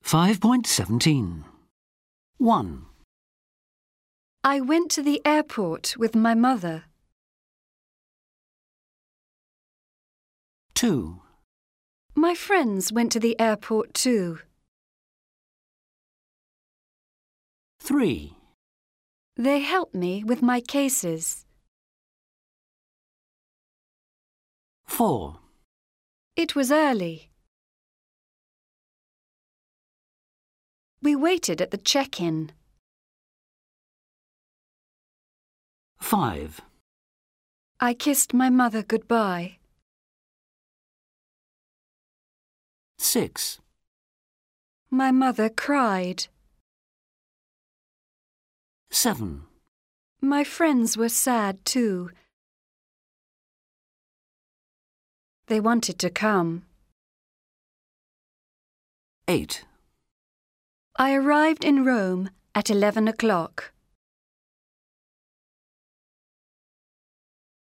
5.17. 1, I went to the airport with my mother. 2, My friends went to the airport too. 3, They helped me with my cases. 4, It was early. We waited at the check-in. 5, I kissed my mother goodbye. 6, My mother cried. 7, My friends were sad too. They wanted to come. 8. I arrived in Rome at 11 o'clock.